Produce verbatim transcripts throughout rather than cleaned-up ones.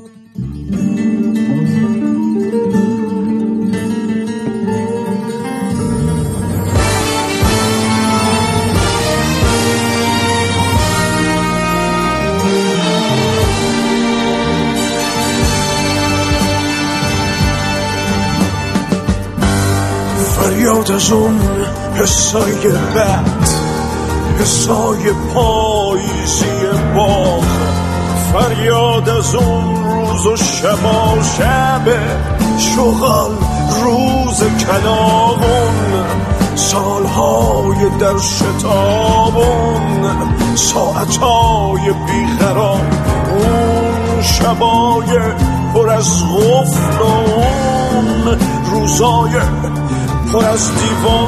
فریاد از اون حسای بد، حسای پاییزی باغ، فریاد از اون روز و شبا شب شغل، روز کلاغون، سالهای در شتابون، ساعتهای بیقرار، اون شبای پر از غفل و اون روزای پر از دیوان.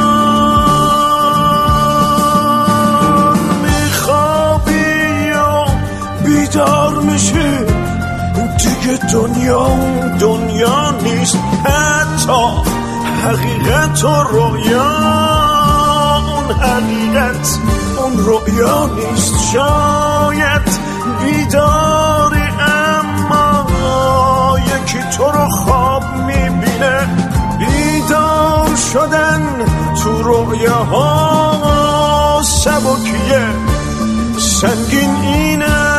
میخوابی یا بیدار میشی، دیگه دنیا دنیا نیست، حتی حقیقت و رویا اون حقیقت اون رویا نیست. شاید بیداری اما یکی تو رو خواب میبینه. بیدار شدن تو رویاها سبکیه، سنگین اینه.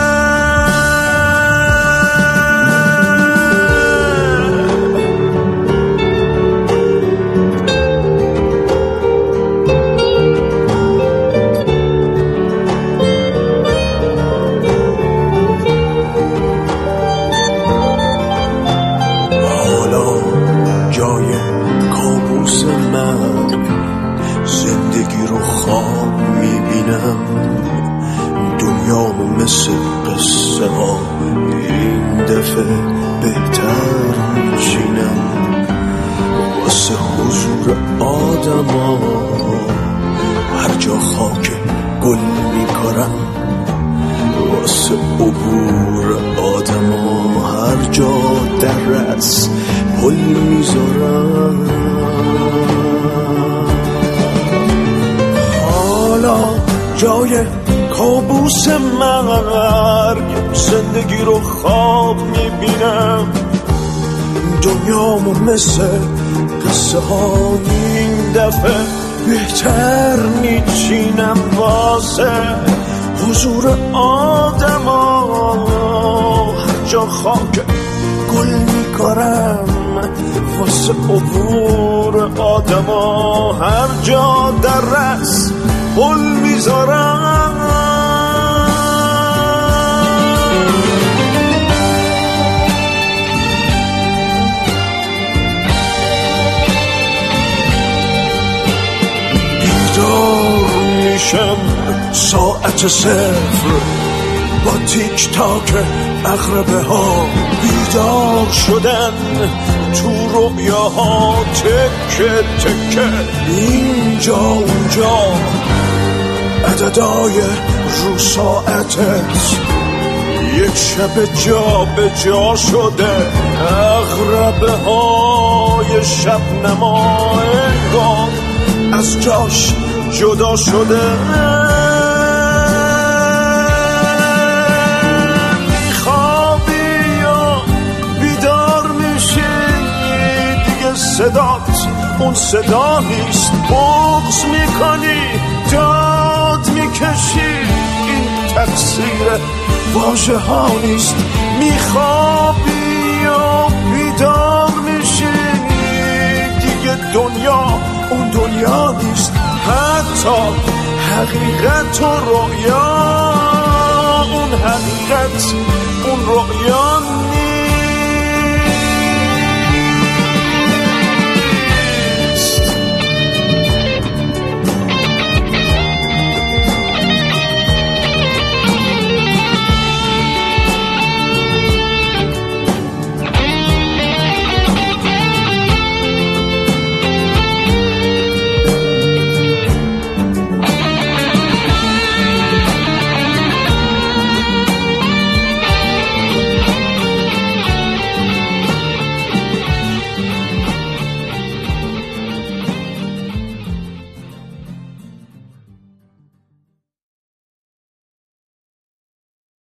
دنیامو مثل قصه ها این دفعه بهتر میچینم، واسه حضور آدم ها هر جا خاک گل میکارم، واسه عبور آدم ها هر جا درس پل میذارم. حالا جای کابوس مرگ زندگی رو خواب میبینم، دنیامو مثل قصه ها این دفعه بهتر میچینم، واسه حضور آدم ها هر جا خاک گل میکارم، واسه عبور آدم ها هر جا در رس پل میذارم. بیدار میشم ساعت صفر با تیک تاک اقربه ها، بیدار شدن تو رویاها تکه تکه، اینجا اونجا عددای رو ساعتت یک شب جا به جا شده، اقربه های شب نما انگار از جاش جدا شده. میخوابی یا بیدار میشی، دیگه صدات اون صدا نیست، بغض میکنی داد میکشی، این تقصیر واژه ها نیست. میخوابی یا بیدار میشی، دیگه دنیا اون دنیا نیست، حتی حقیقت و رویا اون حقیقت اون رویا نیست.